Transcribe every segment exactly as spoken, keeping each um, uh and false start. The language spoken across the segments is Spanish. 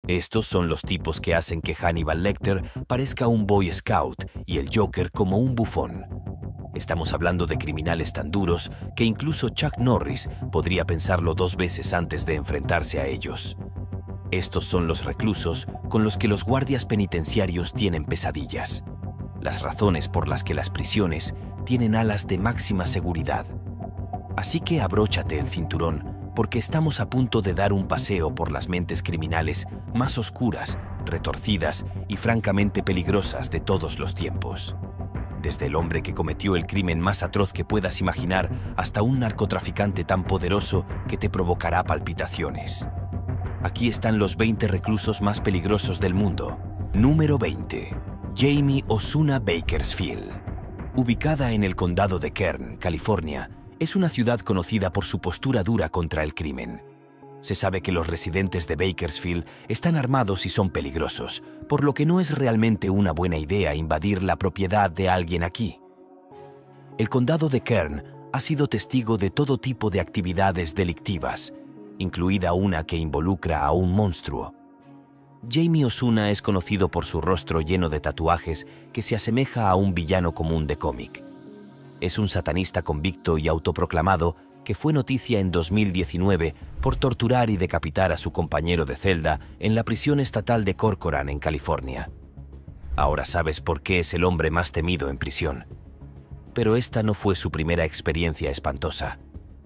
Estos son los tipos que hacen que Hannibal Lecter parezca un Boy Scout y el Joker como un bufón. Estamos hablando de criminales tan duros que incluso Chuck Norris podría pensarlo dos veces antes de enfrentarse a ellos. Estos son los reclusos con los que los guardias penitenciarios tienen pesadillas. Las razones por las que las prisiones tienen alas de máxima seguridad. Así que abróchate el cinturón, porque estamos a punto de dar un paseo por las mentes criminales más oscuras, retorcidas y francamente peligrosas de todos los tiempos. Desde el hombre que cometió el crimen más atroz que puedas imaginar hasta un narcotraficante tan poderoso que te provocará palpitaciones. Aquí están los veinte reclusos más peligrosos del mundo. Número veinte. Jamie Osuna Bakersfield. Ubicada en el condado de Kern, California, es una ciudad conocida por su postura dura contra el crimen. Se sabe que los residentes de Bakersfield están armados y son peligrosos, por lo que no es realmente una buena idea invadir la propiedad de alguien aquí. El condado de Kern ha sido testigo de todo tipo de actividades delictivas, incluida una que involucra a un monstruo. Jamie Osuna es conocido por su rostro lleno de tatuajes que se asemeja a un villano común de cómic. Es un satanista convicto y autoproclamado que fue noticia en dos mil diecinueve por torturar y decapitar a su compañero de celda en la prisión estatal de Corcoran, en California. Ahora sabes por qué es el hombre más temido en prisión. Pero esta no fue su primera experiencia espantosa.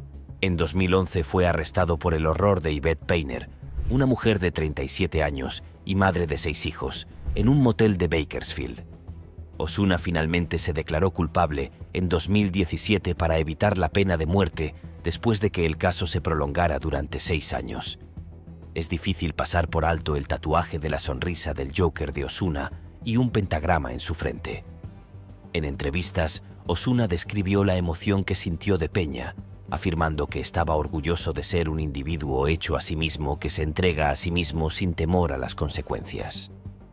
En dos mil once fue arrestado por el horror de Yvette Painter, una mujer de treinta y siete años y madre de seis hijos, en un motel de Bakersfield. Osuna finalmente se declaró culpable en dos mil diecisiete para evitar la pena de muerte después de que el caso se prolongara durante seis años. Es difícil pasar por alto el tatuaje de la sonrisa del Joker de Osuna y un pentagrama en su frente. En entrevistas, Osuna describió la emoción que sintió de Peña, afirmando que estaba orgulloso de ser un individuo hecho a sí mismo que se entrega a sí mismo sin temor a las consecuencias.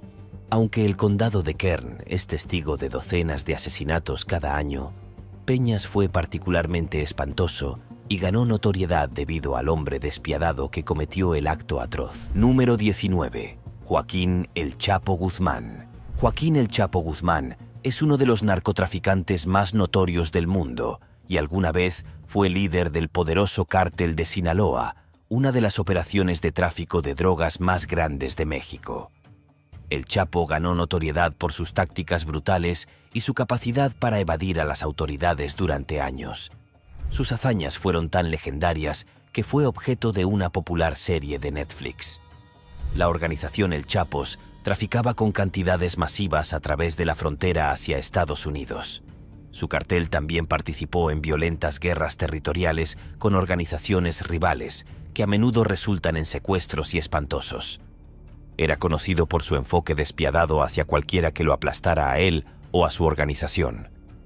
Aunque el condado de Kern es testigo de docenas de asesinatos cada año, Peñas fue particularmente espantoso y ganó notoriedad debido al hombre despiadado que cometió el acto atroz. Número diecinueve. Joaquín El Chapo Guzmán. Joaquín El Chapo Guzmán es uno de los narcotraficantes más notorios del mundo y alguna vez fue líder del poderoso cártel de Sinaloa, una de las operaciones de tráfico de drogas más grandes de México. El Chapo ganó notoriedad por sus tácticas brutales y su capacidad para evadir a las autoridades durante años. Sus hazañas fueron tan legendarias que fue objeto de una popular serie de Netflix. La organización El Chapos traficaba con cantidades masivas a través de la frontera hacia Estados Unidos. Su cartel también participó en violentas guerras territoriales con organizaciones rivales, que a menudo resultan en secuestros y espantosos. Era conocido por su enfoque despiadado hacia cualquiera que lo aplastara a él o a su organización.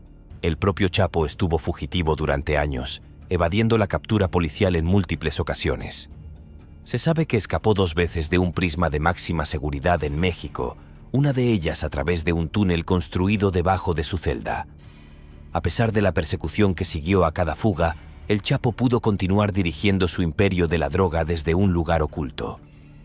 El propio Chapo estuvo fugitivo durante años, evadiendo la captura policial en múltiples ocasiones. Se sabe que escapó dos veces de un prisma de máxima seguridad en México, una de ellas a través de un túnel construido debajo de su celda. A pesar de la persecución que siguió a cada fuga, el Chapo pudo continuar dirigiendo su imperio de la droga desde un lugar oculto.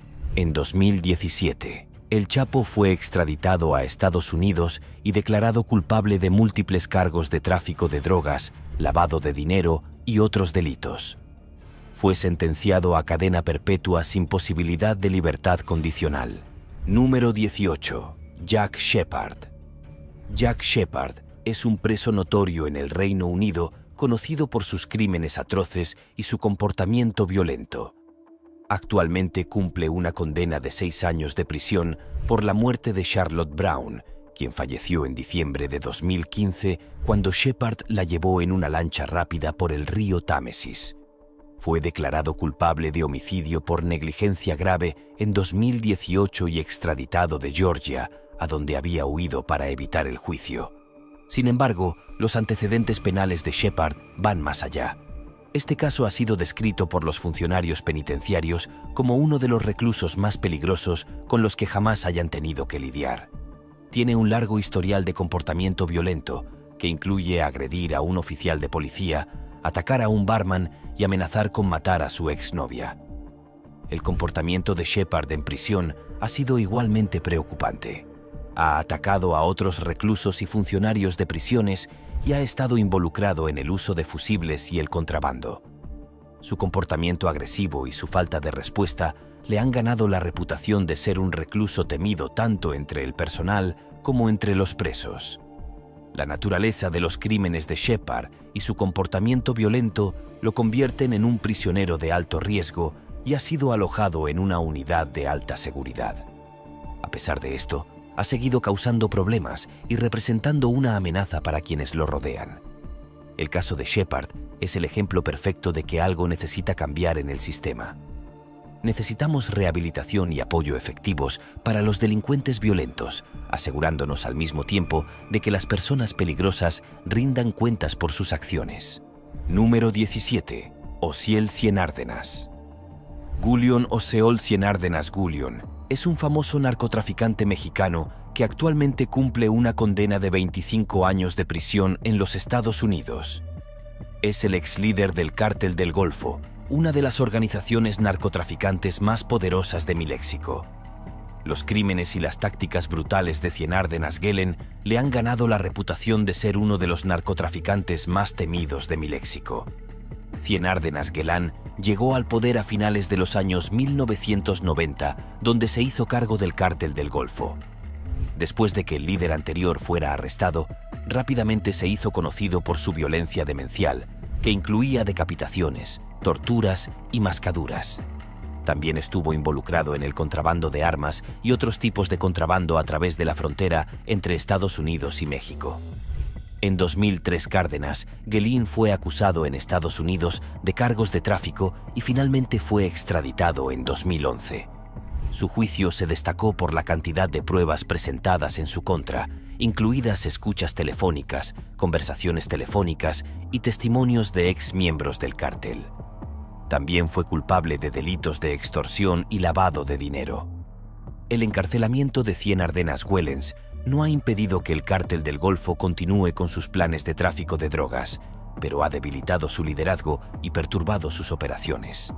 En dos mil diecisiete, el Chapo fue extraditado a Estados Unidos y declarado culpable de múltiples cargos de tráfico de drogas, lavado de dinero y otros delitos. Fue sentenciado a cadena perpetua sin posibilidad de libertad condicional. Número dieciocho. Jack Shephard. Jack Shephard es un preso notorio en el Reino Unido, conocido por sus crímenes atroces y su comportamiento violento. Actualmente cumple una condena de seis años de prisión por la muerte de Charlotte Brown, quien falleció en diciembre de dos mil quince cuando Shephard la llevó en una lancha rápida por el río Támesis. Fue declarado culpable de homicidio por negligencia grave en dos mil dieciocho y extraditado de Georgia, a donde había huido para evitar el juicio. Sin embargo, los antecedentes penales de Shephard van más allá. Este caso ha sido descrito por los funcionarios penitenciarios como uno de los reclusos más peligrosos con los que jamás hayan tenido que lidiar. Tiene un largo historial de comportamiento violento, que incluye agredir a un oficial de policía, atacar a un barman y amenazar con matar a su exnovia. el comportamiento de Shepard en prisión ha sido igualmente preocupante. Ha atacado a otros reclusos y funcionarios de prisiones y ha estado involucrado en el uso de fusibles y el contrabando. Su comportamiento agresivo y su falta de respuesta le han ganado la reputación de ser un recluso temido tanto entre el personal como entre los presos. La naturaleza de los crímenes de Shepard y su comportamiento violento lo convierten en un prisionero de alto riesgo y ha sido alojado en una unidad de alta seguridad. A pesar de esto, ha seguido causando problemas y representando una amenaza para quienes lo rodean. El caso de Shepard es el ejemplo perfecto de que algo necesita cambiar en el sistema. Necesitamos rehabilitación y apoyo efectivos para los delincuentes violentos, asegurándonos al mismo tiempo de que las personas peligrosas rindan cuentas por sus acciones. Número diecisiete. Osiel Cienárdenas. Gulión Oseol Cienárdenas Gulión es un famoso narcotraficante mexicano que actualmente cumple una condena de veinticinco años de prisión en los Estados Unidos. Es el ex líder del Cártel del Golfo, una de las organizaciones narcotraficantes más poderosas de mi léxico. Los crímenes y las tácticas brutales de Cienárdenas Guelen le han ganado la reputación de ser uno de los narcotraficantes más temidos de mi léxico. Cienárdenas Guelen llegó al poder a finales de los años mil novecientos noventa, donde se hizo cargo del Cártel del Golfo. Después de que el líder anterior fuera arrestado, rápidamente se hizo conocido por su violencia demencial, que incluía decapitaciones, torturas y mascaduras. También estuvo involucrado en el contrabando de armas y otros tipos de contrabando a través de la frontera entre Estados Unidos y México. En dos mil tres, Cárdenas Guelen fue acusado en Estados Unidos de cargos de tráfico y finalmente fue extraditado en dos mil once. Su juicio se destacó por la cantidad de pruebas presentadas en su contra, incluidas escuchas telefónicas, conversaciones telefónicas y testimonios de ex miembros del cártel. También fue culpable de delitos de extorsión y lavado de dinero. El encarcelamiento de Cienárdenas Guelen no ha impedido que el Cártel del Golfo continúe con sus planes de tráfico de drogas, pero ha debilitado su liderazgo y perturbado sus operaciones.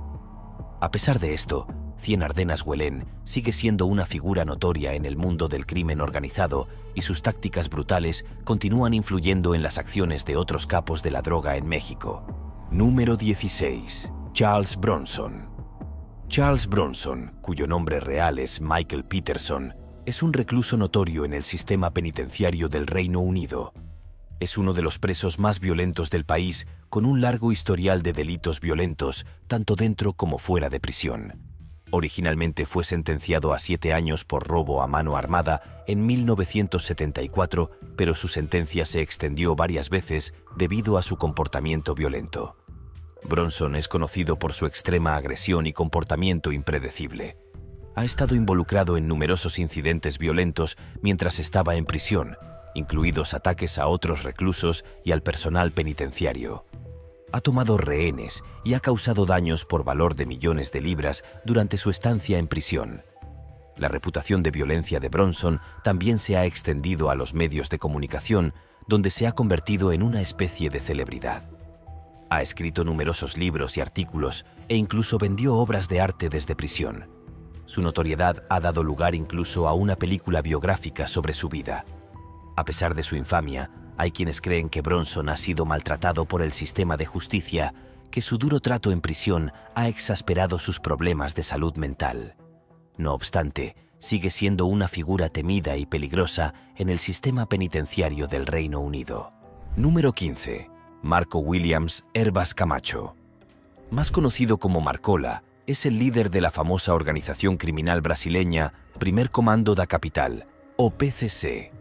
A pesar de esto, Cienárdenas Guelen sigue siendo una figura notoria en el mundo del crimen organizado y sus tácticas brutales continúan influyendo en las acciones de otros capos de la droga en México. Número dieciséis. Charles Bronson. Charles Bronson, cuyo nombre real es Michael Peterson, es un recluso notorio en el sistema penitenciario del Reino Unido. Es uno de los presos más violentos del país, con un largo historial de delitos violentos, tanto dentro como fuera de prisión. Originalmente fue sentenciado a siete años por robo a mano armada en mil novecientos setenta y cuatro, pero su sentencia se extendió varias veces debido a su comportamiento violento. Bronson es conocido por su extrema agresión y comportamiento impredecible. Ha estado involucrado en numerosos incidentes violentos mientras estaba en prisión, incluidos ataques a otros reclusos y al personal penitenciario. Ha tomado rehenes y ha causado daños por valor de millones de libras durante su estancia en prisión. La reputación de violencia de Bronson también se ha extendido a los medios de comunicación, donde se ha convertido en una especie de celebridad. Ha escrito numerosos libros y artículos e incluso vendió obras de arte desde prisión. Su notoriedad ha dado lugar incluso a una película biográfica sobre su vida. A pesar de su infamia, hay quienes creen que Bronson ha sido maltratado por el sistema de justicia, que su duro trato en prisión ha exasperado sus problemas de salud mental. No obstante, sigue siendo una figura temida y peligrosa en el sistema penitenciario del Reino Unido. Número quince. Marco Williams Herbas Camacho. Más conocido como Marcola, es el líder de la famosa organización criminal brasileña Primer Comando da Capital, o P C C.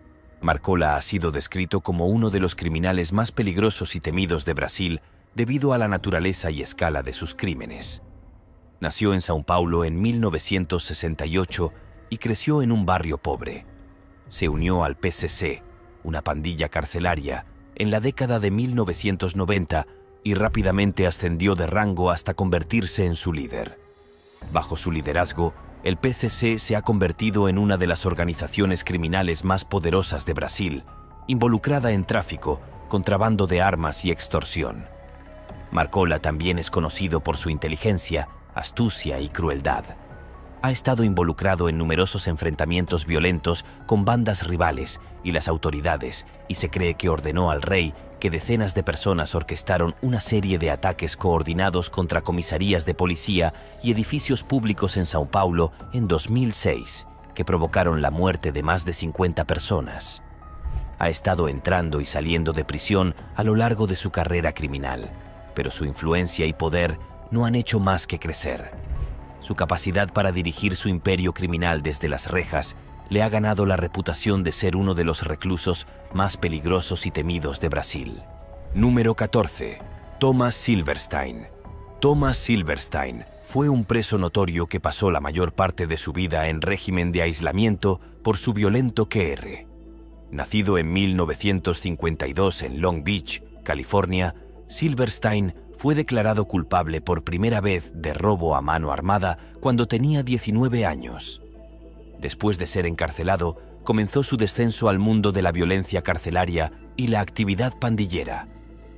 Marcola ha sido descrito como uno de los criminales más peligrosos y temidos de Brasil debido a la naturaleza y escala de sus crímenes. Nació en São Paulo en mil novecientos sesenta y ocho y creció en un barrio pobre. Se unió al P C C, una pandilla carcelaria, en la década de mil novecientos noventa y rápidamente ascendió de rango hasta convertirse en su líder. Bajo su liderazgo, el P C C se ha convertido en una de las organizaciones criminales más poderosas de Brasil, involucrada en tráfico, contrabando de armas y extorsión. Marcola también es conocido por su inteligencia, astucia y crueldad. Ha estado involucrado en numerosos enfrentamientos violentos con bandas rivales y las autoridades, y se cree que ordenó al rey que decenas de personas orquestaron una serie de ataques coordinados contra comisarías de policía y edificios públicos en Sao Paulo en dos mil seis, que provocaron la muerte de más de cincuenta personas. Ha estado entrando y saliendo de prisión a lo largo de su carrera criminal, pero su influencia y poder no han hecho más que crecer. Su capacidad para dirigir su imperio criminal desde las rejas le ha ganado la reputación de ser uno de los reclusos más peligrosos y temidos de Brasil. Número catorce. Thomas Silverstein. Thomas Silverstein fue un preso notorio que pasó la mayor parte de su vida en régimen de aislamiento por su violento Q R. Nacido en mil novecientos cincuenta y dos en Long Beach, California, Silverstein fue declarado culpable por primera vez de robo a mano armada cuando tenía diecinueve años. Después de ser encarcelado, comenzó su descenso al mundo de la violencia carcelaria y la actividad pandillera.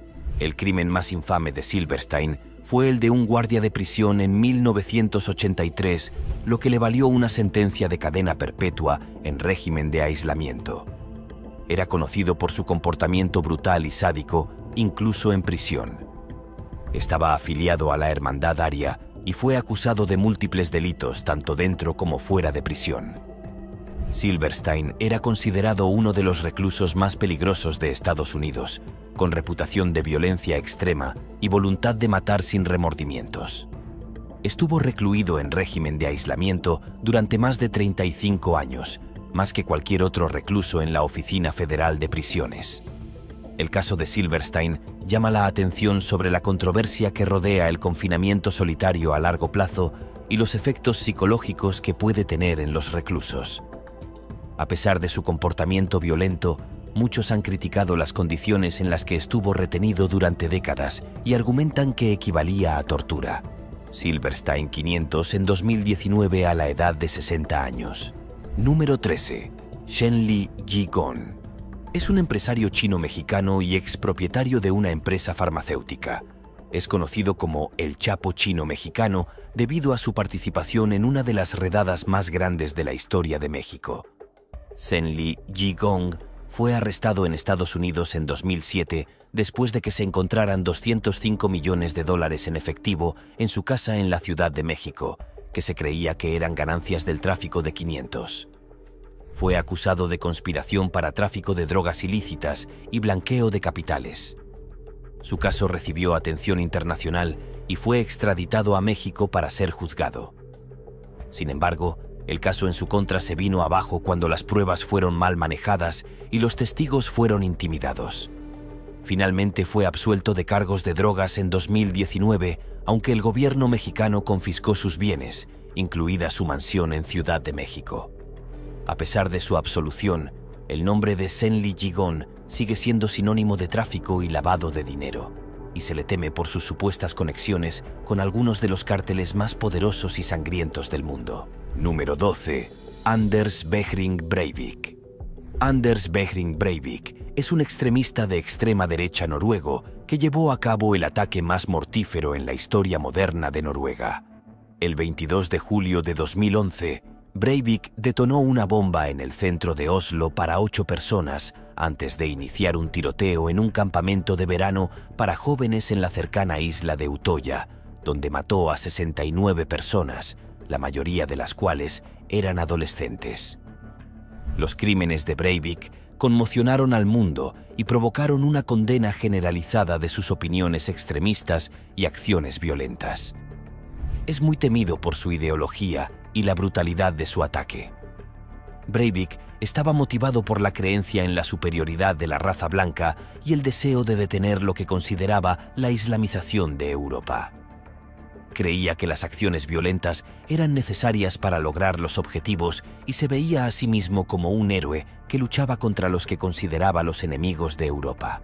El crimen más infame de Silverstein fue el de un guardia de prisión en mil novecientos ochenta y tres, lo que le valió una sentencia de cadena perpetua en régimen de aislamiento. Era conocido por su comportamiento brutal y sádico, incluso en prisión. Estaba afiliado a la Hermandad Aria y fue acusado de múltiples delitos tanto dentro como fuera de prisión. Silverstein era considerado uno de los reclusos más peligrosos de Estados Unidos, con reputación de violencia extrema y voluntad de matar sin remordimientos. Estuvo recluido en régimen de aislamiento durante más de treinta y cinco años, más que cualquier otro recluso en la Oficina Federal de Prisiones. El caso de Silverstein llama la atención sobre la controversia que rodea el confinamiento solitario a largo plazo y los efectos psicológicos que puede tener en los reclusos. A pesar de su comportamiento violento, muchos han criticado las condiciones en las que estuvo retenido durante décadas y argumentan que equivalía a tortura. Silverstein quinientos en dos mil diecinueve a la edad de sesenta años. Número trece. Shenli Jigong. Es un empresario chino-mexicano y expropietario de una empresa farmacéutica. Es conocido como el Chapo chino-mexicano debido a su participación en una de las redadas más grandes de la historia de México. Shenli Jigong fue arrestado en Estados Unidos en dos mil siete después de que se encontraran doscientos cinco millones de dólares en efectivo en su casa en la Ciudad de México, que se creía que eran ganancias del tráfico de quinientos. Fue acusado de conspiración para tráfico de drogas ilícitas y blanqueo de capitales. Su caso recibió atención internacional y fue extraditado a México para ser juzgado. Sin embargo, el caso en su contra se vino abajo cuando las pruebas fueron mal manejadas y los testigos fueron intimidados. Finalmente fue absuelto de cargos de drogas en dos mil diecinueve, aunque el gobierno mexicano confiscó sus bienes, incluida su mansión en Ciudad de México. A pesar de su absolución, el nombre de Shenli Jigong sigue siendo sinónimo de tráfico y lavado de dinero, y se le teme por sus supuestas conexiones con algunos de los cárteles más poderosos y sangrientos del mundo. Número doce. Anders Behring Breivik. Anders Behring Breivik es un extremista de extrema derecha noruego que llevó a cabo el ataque más mortífero en la historia moderna de Noruega. El veintidós de julio de dos mil once, Breivik detonó una bomba en el centro de Oslo para ocho personas antes de iniciar un tiroteo en un campamento de verano para jóvenes en la cercana isla de Utoya, donde mató a sesenta y nueve personas, la mayoría de las cuales eran adolescentes. Los crímenes de Breivik conmocionaron al mundo y provocaron una condena generalizada de sus opiniones extremistas y acciones violentas. Es muy temido por su ideología y la brutalidad de su ataque. Breivik estaba motivado por la creencia en la superioridad de la raza blanca y el deseo de detener lo que consideraba la islamización de Europa. Creía que las acciones violentas eran necesarias para lograr los objetivos y se veía a sí mismo como un héroe que luchaba contra los que consideraba los enemigos de Europa.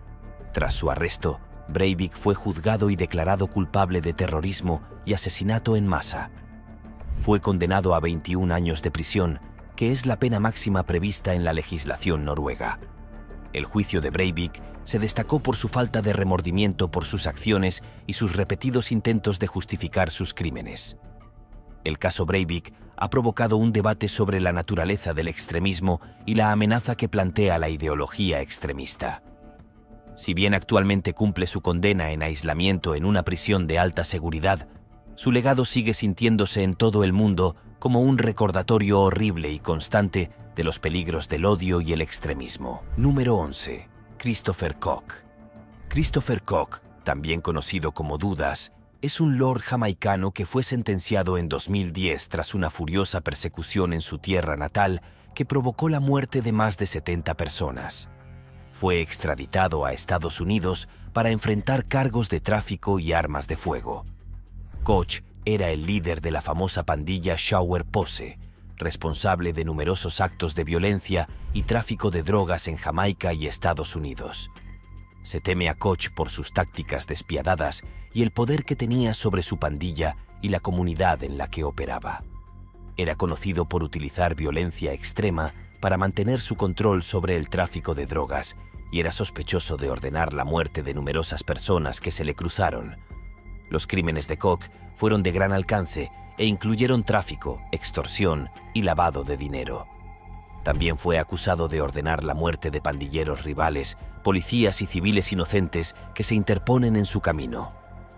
Tras su arresto, Breivik fue juzgado y declarado culpable de terrorismo y asesinato en masa. Fue condenado a veintiún años de prisión, que es la pena máxima prevista en la legislación noruega. El juicio de Breivik se destacó por su falta de remordimiento por sus acciones y sus repetidos intentos de justificar sus crímenes. El caso Breivik ha provocado un debate sobre la naturaleza del extremismo y la amenaza que plantea la ideología extremista. Si bien actualmente cumple su condena en aislamiento en una prisión de alta seguridad, su legado sigue sintiéndose en todo el mundo como un recordatorio horrible y constante de los peligros del odio y el extremismo. Número once. Christopher Koch. Christopher Koch, también conocido como Dudas, es un lord jamaicano que fue sentenciado en dos mil diez tras una furiosa persecución en su tierra natal que provocó la muerte de más de setenta personas. Fue extraditado a Estados Unidos para enfrentar cargos de tráfico y armas de fuego. Koch era el líder de la famosa pandilla Shower Pose, responsable de numerosos actos de violencia y tráfico de drogas en Jamaica y Estados Unidos. Se teme a Koch por sus tácticas despiadadas y el poder que tenía sobre su pandilla y la comunidad en la que operaba. Era conocido por utilizar violencia extrema para mantener su control sobre el tráfico de drogas y era sospechoso de ordenar la muerte de numerosas personas que se le cruzaron. Los crímenes de Koch fueron de gran alcance e incluyeron tráfico, extorsión y lavado de dinero. También fue acusado de ordenar la muerte de pandilleros rivales, policías y civiles inocentes que se interponen en su camino.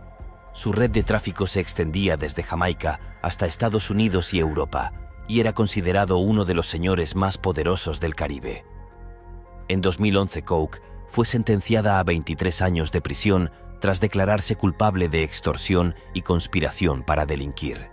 Su red de tráfico se extendía desde Jamaica hasta Estados Unidos y Europa, y era considerado uno de los señores más poderosos del Caribe. En dos mil once, Koch fue sentenciada a veintitrés años de prisión tras declararse culpable de extorsión y conspiración para delinquir.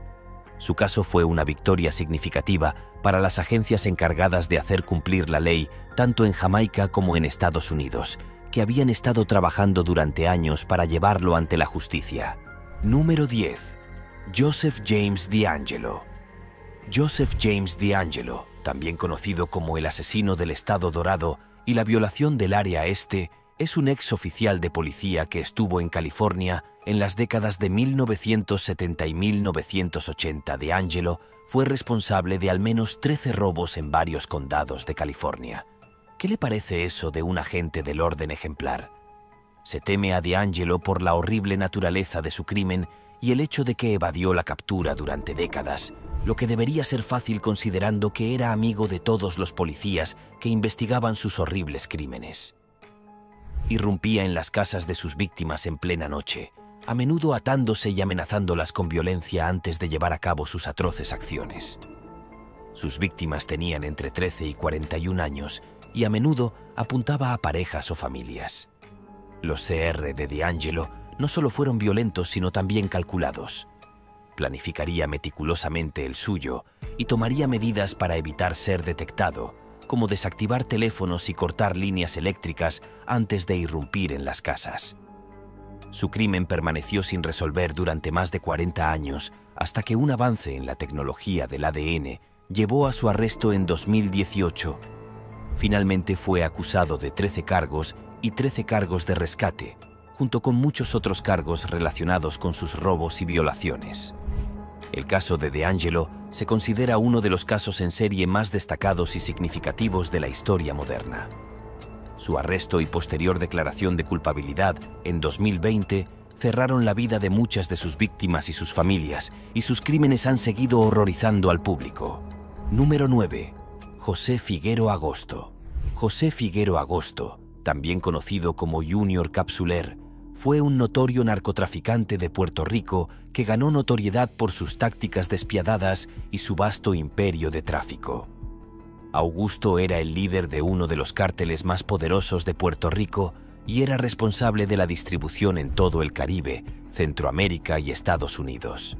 Su caso fue una victoria significativa para las agencias encargadas de hacer cumplir la ley tanto en Jamaica como en Estados Unidos, que habían estado trabajando durante años para llevarlo ante la justicia. Número diez. Joseph James DeAngelo. Joseph James DeAngelo, también conocido como el asesino del Estado Dorado y la violación del Área Este, es un ex oficial de policía que estuvo en California en las décadas de mil novecientos setenta y mil novecientos ochenta. DeAngelo fue responsable de al menos trece robos en varios condados de California. ¿Qué le parece eso de un agente del orden ejemplar? Se teme a DeAngelo por la horrible naturaleza de su crimen y el hecho de que evadió la captura durante décadas, lo que debería ser fácil considerando que era amigo de todos los policías que investigaban sus horribles crímenes. Irrumpía en las casas de sus víctimas en plena noche, a menudo atándose y amenazándolas con violencia antes de llevar a cabo sus atroces acciones. Sus víctimas tenían entre trece y cuarenta y un años y a menudo apuntaba a parejas o familias. Los C R de DeAngelo no solo fueron violentos sino también calculados. Planificaría meticulosamente el suyo y tomaría medidas para evitar ser detectado, como desactivar teléfonos y cortar líneas eléctricas antes de irrumpir en las casas. Su crimen permaneció sin resolver durante más de cuarenta años hasta que un avance en la tecnología del A D N llevó a su arresto en dos mil dieciocho. Finalmente fue acusado de trece cargos y trece cargos de rescate, junto con muchos otros cargos relacionados con sus robos y violaciones. El caso de DeAngelo se considera uno de los casos en serie más destacados y significativos de la historia moderna. Su arresto y posterior declaración de culpabilidad en dos mil veinte cerraron la vida de muchas de sus víctimas y sus familias, y sus crímenes han seguido horrorizando al público. Número nueve. José Figuero Agosto. José Figuero Agosto, también conocido como Junior Capsuler, fue un notorio narcotraficante de Puerto Rico que ganó notoriedad por sus tácticas despiadadas y su vasto imperio de tráfico. Augusto era el líder de uno de los cárteles más poderosos de Puerto Rico y era responsable de la distribución en todo el Caribe, Centroamérica y Estados Unidos.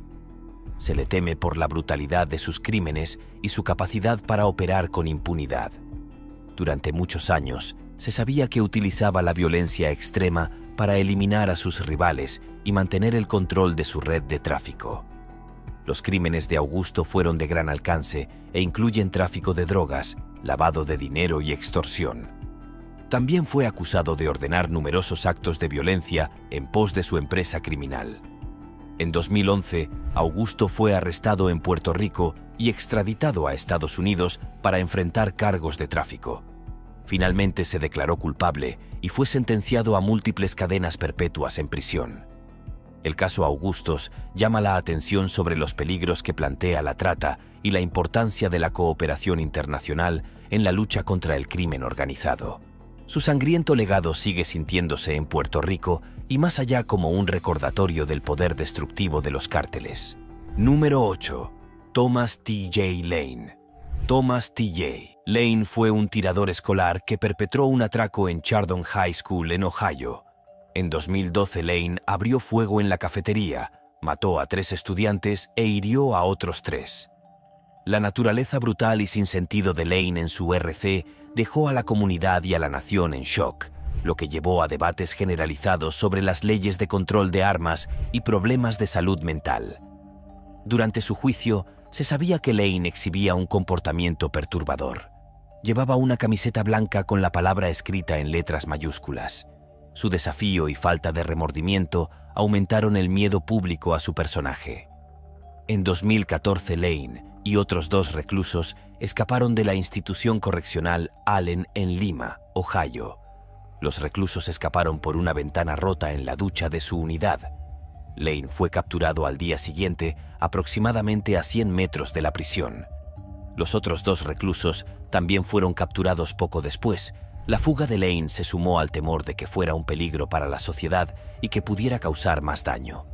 Se le teme por la brutalidad de sus crímenes y su capacidad para operar con impunidad. Durante muchos años, se sabía que utilizaba la violencia extrema para eliminar a sus rivales y mantener el control de su red de tráfico. Los crímenes de Augusto fueron de gran alcance e incluyen tráfico de drogas, lavado de dinero y extorsión. También fue acusado de ordenar numerosos actos de violencia en pos de su empresa criminal. En dos mil once, Augusto fue arrestado en Puerto Rico y extraditado a Estados Unidos para enfrentar cargos de tráfico. Finalmente se declaró culpable y fue sentenciado a múltiples cadenas perpetuas en prisión. El caso Augustos llama la atención sobre los peligros que plantea la trata y la importancia de la cooperación internacional en la lucha contra el crimen organizado. Su sangriento legado sigue sintiéndose en Puerto Rico y más allá como un recordatorio del poder destructivo de los cárteles. Número ocho. Thomas T J Lane. Thomas T J Lane fue un tirador escolar que perpetró un atraco en Chardon High School en Ohio. En dos mil doce, Lane abrió fuego en la cafetería, mató a tres estudiantes e hirió a otros tres. La naturaleza brutal y sin sentido de Lane en su R C dejó a la comunidad y a la nación en shock, lo que llevó a debates generalizados sobre las leyes de control de armas y problemas de salud mental. Durante su juicio, se sabía que Lane exhibía un comportamiento perturbador. Llevaba una camiseta blanca con la palabra escrita en letras mayúsculas. Su desafío y falta de remordimiento aumentaron el miedo público a su personaje. En dos mil catorce, Lane y otros dos reclusos escaparon de la institución correccional Allen en Lima, Ohio. Los reclusos escaparon por una ventana rota en la ducha de su unidad. Lane fue capturado al día siguiente, aproximadamente a cien metros de la prisión. Los otros dos reclusos también fueron capturados poco después. La fuga de Lane se sumó al temor de que fuera un peligro para la sociedad y que pudiera causar más daño.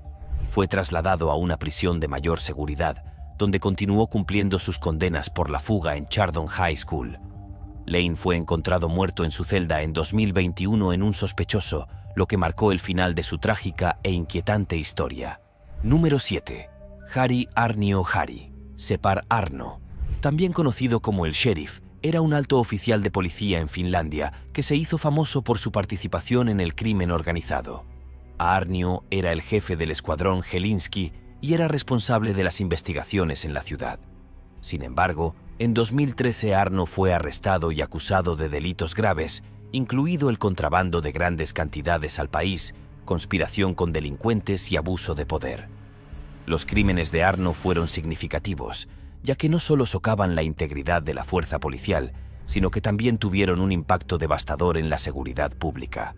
Fue trasladado a una prisión de mayor seguridad, donde continuó cumpliendo sus condenas por la fuga en Chardon High School. Lane fue encontrado muerto en su celda en dos mil veintiuno en un sospechoso, lo que marcó el final de su trágica e inquietante historia. Número siete. Harry Arnio Harry, Separ Arno. También conocido como el Sheriff, era un alto oficial de policía en Finlandia que se hizo famoso por su participación en el crimen organizado. Arnio era el jefe del escuadrón Helinski y era responsable de las investigaciones en la ciudad. Sin embargo, en dos mil trece Arno fue arrestado y acusado de delitos graves, incluido el contrabando de grandes cantidades al país, conspiración con delincuentes y abuso de poder. Los crímenes de Arno fueron significativos, ya que no solo socavan la integridad de la fuerza policial, sino que también tuvieron un impacto devastador en la seguridad pública.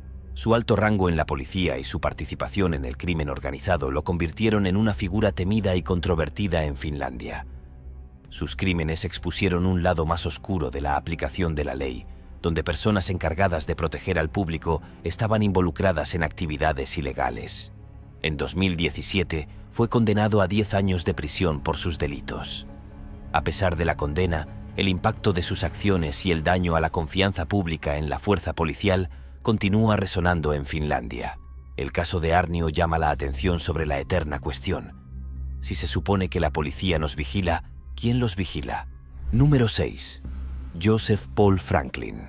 Su alto rango en la policía y su participación en el crimen organizado lo convirtieron en una figura temida y controvertida en Finlandia. Sus crímenes expusieron un lado más oscuro de la aplicación de la ley, donde personas encargadas de proteger al público estaban involucradas en actividades ilegales. En dos mil diecisiete fue condenado a diez años de prisión por sus delitos. A pesar de la condena, el impacto de sus acciones y el daño a la confianza pública en la fuerza policial continúa resonando en Finlandia. El caso de Arnio llama la atención sobre la eterna cuestión. Si se supone que la policía nos vigila, ¿quién los vigila? Número seis. Joseph Paul Franklin.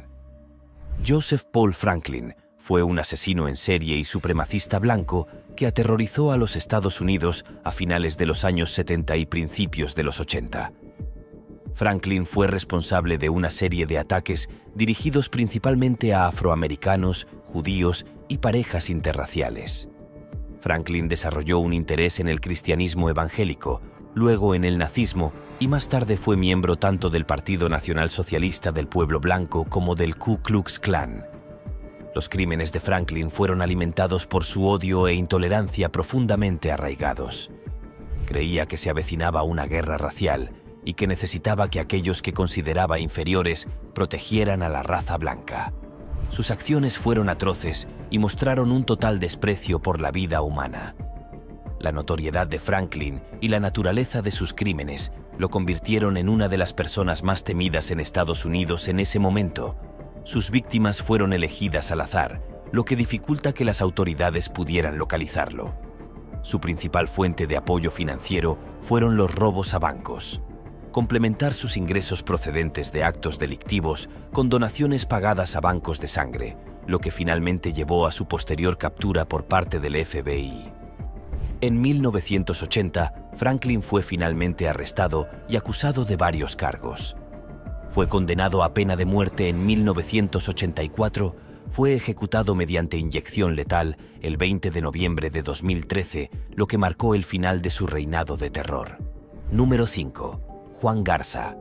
Joseph Paul Franklin fue un asesino en serie y supremacista blanco que aterrorizó a los Estados Unidos a finales de los años setenta y principios de los ochenta. Franklin fue responsable de una serie de ataques dirigidos principalmente a afroamericanos, judíos y parejas interraciales. Franklin desarrolló un interés en el cristianismo evangélico, luego en el nazismo y más tarde fue miembro tanto del Partido Nacional Socialista del Pueblo Blanco como del Ku Klux Klan. Los crímenes de Franklin fueron alimentados por su odio e intolerancia profundamente arraigados. Creía que se avecinaba una guerra racial y que necesitaba que aquellos que consideraba inferiores protegieran a la raza blanca. Sus acciones fueron atroces y mostraron un total desprecio por la vida humana. La notoriedad de Franklin y la naturaleza de sus crímenes lo convirtieron en una de las personas más temidas en Estados Unidos en ese momento. Sus víctimas fueron elegidas al azar, lo que dificulta que las autoridades pudieran localizarlo. Su principal fuente de apoyo financiero fueron los robos a bancos. Complementar sus ingresos procedentes de actos delictivos con donaciones pagadas a bancos de sangre, lo que finalmente llevó a su posterior captura por parte del F B I. En mil novecientos ochenta, Franklin fue finalmente arrestado y acusado de varios cargos. Fue condenado a pena de muerte en mil novecientos ochenta y cuatro, fue ejecutado mediante inyección letal el veinte de noviembre de dos mil trece, lo que marcó el final de su reinado de terror. Número cinco. Juan Garza.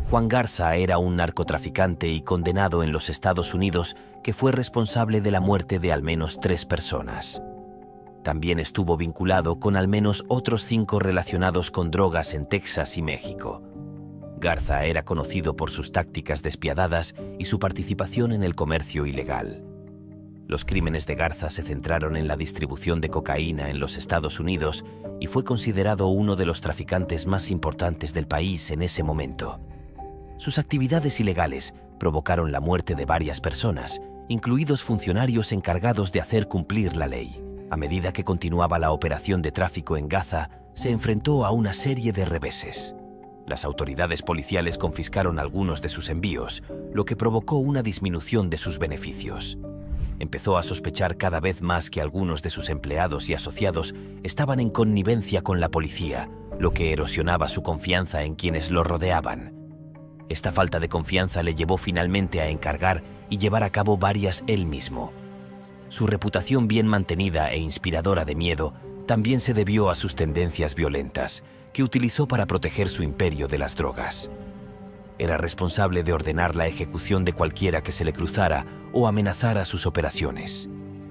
Juan Garza era un narcotraficante y condenado en los Estados Unidos que fue responsable de la muerte de al menos tres personas. También estuvo vinculado con al menos otros cinco relacionados con drogas en Texas y México. Garza era conocido por sus tácticas despiadadas y su participación en el comercio ilegal. Los crímenes de Garza se centraron en la distribución de cocaína en los Estados Unidos y fue considerado uno de los traficantes más importantes del país en ese momento. Sus actividades ilegales provocaron la muerte de varias personas, incluidos funcionarios encargados de hacer cumplir la ley. A medida que continuaba la operación de tráfico en Gaza, se enfrentó a una serie de reveses. Las autoridades policiales confiscaron algunos de sus envíos, lo que provocó una disminución de sus beneficios. Empezó a sospechar cada vez más que algunos de sus empleados y asociados estaban en connivencia con la policía, lo que erosionaba su confianza en quienes lo rodeaban. Esta falta de confianza le llevó finalmente a encargar y llevar a cabo varias él mismo. Su reputación bien mantenida e inspiradora de miedo también se debió a sus tendencias violentas, que utilizó para proteger su imperio de las drogas. Era responsable de ordenar la ejecución de cualquiera que se le cruzara o amenazara sus operaciones.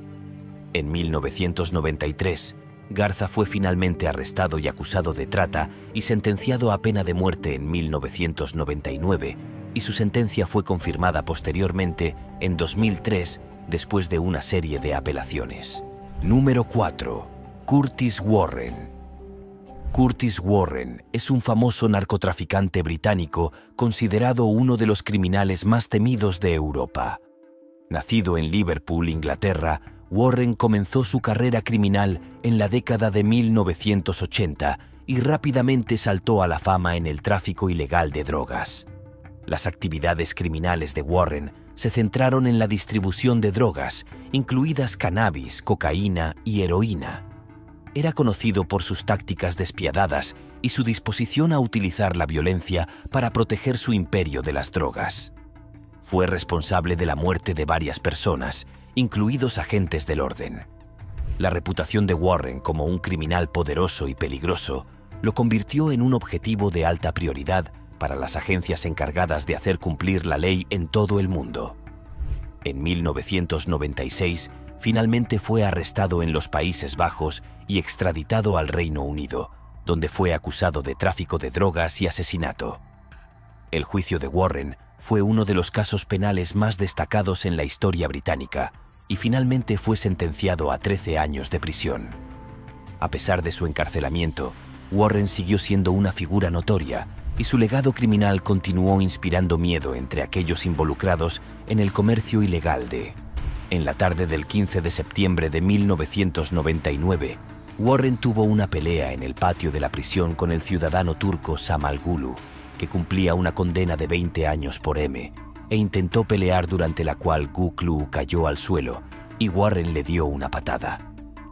En mil novecientos noventa y tres, Garza fue finalmente arrestado y acusado de trata y sentenciado a pena de muerte en mil novecientos noventa y nueve, y su sentencia fue confirmada posteriormente en dos mil tres después de una serie de apelaciones. Número cuatro. Curtis Warren. Curtis Warren es un famoso narcotraficante británico considerado uno de los criminales más temidos de Europa. Nacido en Liverpool, Inglaterra, Warren comenzó su carrera criminal en la década de mil novecientos ochenta y rápidamente saltó a la fama en el tráfico ilegal de drogas. Las actividades criminales de Warren se centraron en la distribución de drogas, incluidas cannabis, cocaína y heroína. Era conocido por sus tácticas despiadadas y su disposición a utilizar la violencia para proteger su imperio de las drogas. Fue responsable de la muerte de varias personas, incluidos agentes del orden. La reputación de Warren como un criminal poderoso y peligroso lo convirtió en un objetivo de alta prioridad para las agencias encargadas de hacer cumplir la ley en todo el mundo. En mil novecientos noventa y seis, finalmente fue arrestado en los Países Bajos y extraditado al Reino Unido, donde fue acusado de tráfico de drogas y asesinato. El juicio de Warren fue uno de los casos penales más destacados en la historia británica y finalmente fue sentenciado a trece años de prisión. A pesar de su encarcelamiento, Warren siguió siendo una figura notoria y su legado criminal continuó inspirando miedo entre aquellos involucrados en el comercio ilegal de... En la tarde del quince de septiembre de mil novecientos noventa y nueve, Warren tuvo una pelea en el patio de la prisión con el ciudadano turco Samal Gulu, que cumplía una condena de veinte años por M, e intentó pelear durante la cual Gulu cayó al suelo y Warren le dio una patada.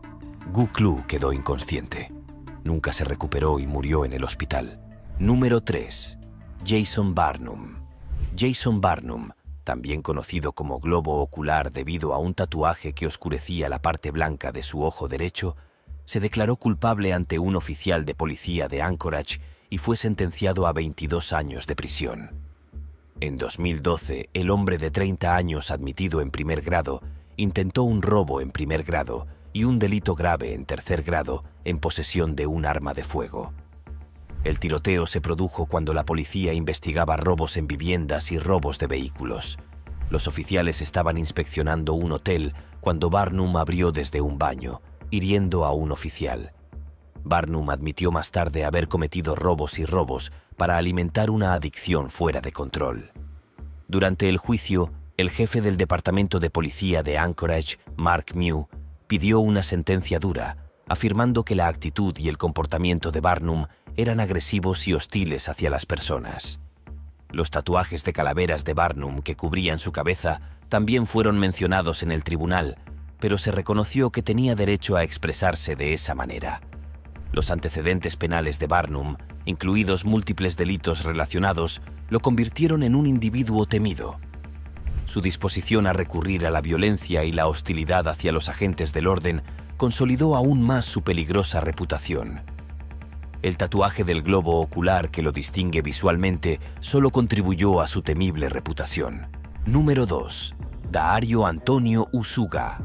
Gulu quedó inconsciente. Nunca se recuperó y murió en el hospital. Número tres. Jason Barnum. Jason Barnum, también conocido como globo ocular debido a un tatuaje que oscurecía la parte blanca de su ojo derecho, se declaró culpable ante un oficial de policía de Anchorage y fue sentenciado a veintidós años de prisión. En dos mil doce, el hombre de treinta años admitido en primer grado intentó un robo en primer grado y un delito grave en tercer grado en posesión de un arma de fuego. El tiroteo se produjo cuando la policía investigaba robos en viviendas y robos de vehículos. Los oficiales estaban inspeccionando un hotel cuando Barnum abrió desde un baño, hiriendo a un oficial. Barnum admitió más tarde haber cometido robos y robos para alimentar una adicción fuera de control. Durante el juicio, el jefe del Departamento de Policía de Anchorage, Mark Mew, pidió una sentencia dura, afirmando que la actitud y el comportamiento de Barnum eran agresivos y hostiles hacia las personas. Los tatuajes de calaveras de Barnum que cubrían su cabeza también fueron mencionados en el tribunal, pero se reconoció que tenía derecho a expresarse de esa manera. Los antecedentes penales de Barnum, incluidos múltiples delitos relacionados, lo convirtieron en un individuo temido. Su disposición a recurrir a la violencia y la hostilidad hacia los agentes del orden consolidó aún más su peligrosa reputación. El tatuaje del globo ocular que lo distingue visualmente solo contribuyó a su temible reputación. Número dos. Dario Antonio Usuga.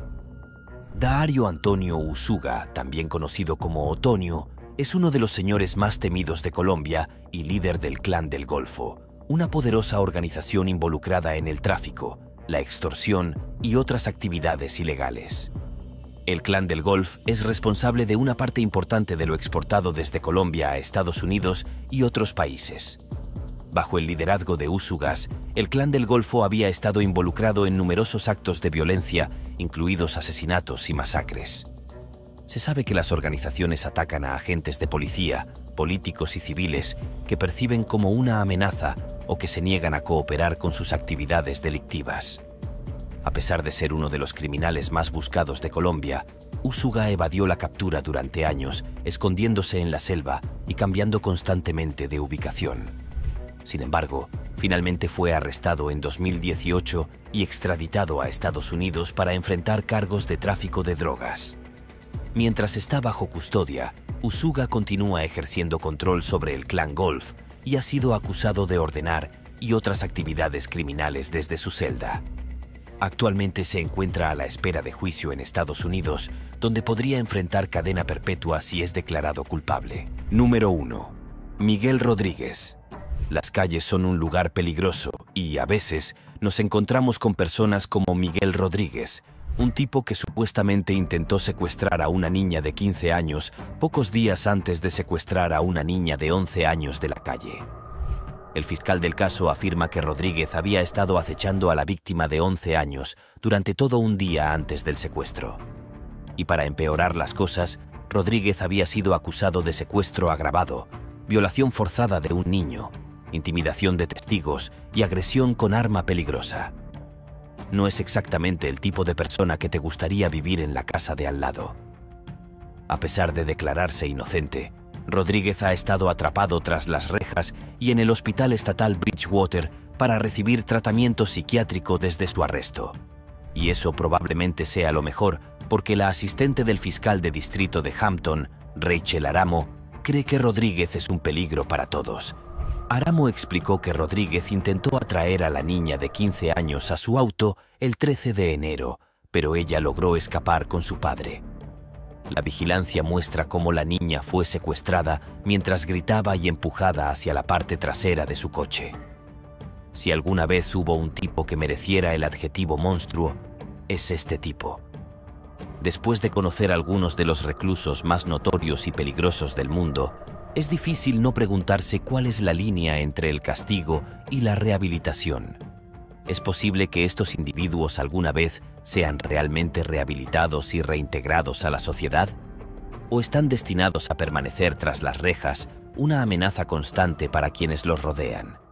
Dario Antonio Usuga, también conocido como Otonio, es uno de los señores más temidos de Colombia y líder del Clan del Golfo, una poderosa organización involucrada en el tráfico, la extorsión y otras actividades ilegales. El Clan del Golf es responsable de una parte importante de lo exportado desde Colombia a Estados Unidos y otros países. Bajo el liderazgo de Usugas, el Clan del Golfo había estado involucrado en numerosos actos de violencia, incluidos asesinatos y masacres. Se sabe que las organizaciones atacan a agentes de policía, políticos y civiles que perciben como una amenaza o que se niegan a cooperar con sus actividades delictivas. A pesar de ser uno de los criminales más buscados de Colombia, Usuga evadió la captura durante años, escondiéndose en la selva y cambiando constantemente de ubicación. Sin embargo, finalmente fue arrestado en dos mil dieciocho y extraditado a Estados Unidos para enfrentar cargos de tráfico de drogas. Mientras está bajo custodia, Usuga continúa ejerciendo control sobre el Clan Golf y ha sido acusado de ordenar y otras actividades criminales desde su celda. Actualmente se encuentra a la espera de juicio en Estados Unidos, donde podría enfrentar cadena perpetua si es declarado culpable. Número uno. Miguel Rodríguez. Las calles son un lugar peligroso y, a veces, nos encontramos con personas como Miguel Rodríguez, un tipo que supuestamente intentó secuestrar a una niña de quince años pocos días antes de secuestrar a una niña de once años de la calle. El fiscal del caso afirma que Rodríguez había estado acechando a la víctima de once años durante todo un día antes del secuestro. Y para empeorar las cosas, Rodríguez había sido acusado de secuestro agravado, violación forzada de un niño, intimidación de testigos y agresión con arma peligrosa. No es exactamente el tipo de persona que te gustaría vivir en la casa de al lado. A pesar de declararse inocente, Rodríguez ha estado atrapado tras las rejas y en el Hospital Estatal Bridgewater para recibir tratamiento psiquiátrico desde su arresto. Y eso probablemente sea lo mejor, porque la asistente del fiscal de distrito de Hampton, Rachel Aramo, cree que Rodríguez es un peligro para todos. Aramo explicó que Rodríguez intentó atraer a la niña de quince años a su auto el trece de enero, pero ella logró escapar con su padre. La vigilancia muestra cómo la niña fue secuestrada mientras gritaba y empujada hacia la parte trasera de su coche. Si alguna vez hubo un tipo que mereciera el adjetivo monstruo, es este tipo. Después de conocer algunos de los reclusos más notorios y peligrosos del mundo, es difícil no preguntarse cuál es la línea entre el castigo y la rehabilitación. ¿Es posible que estos individuos alguna vez sean realmente rehabilitados y reintegrados a la sociedad? ¿O están destinados a permanecer tras las rejas, una amenaza constante para quienes los rodean?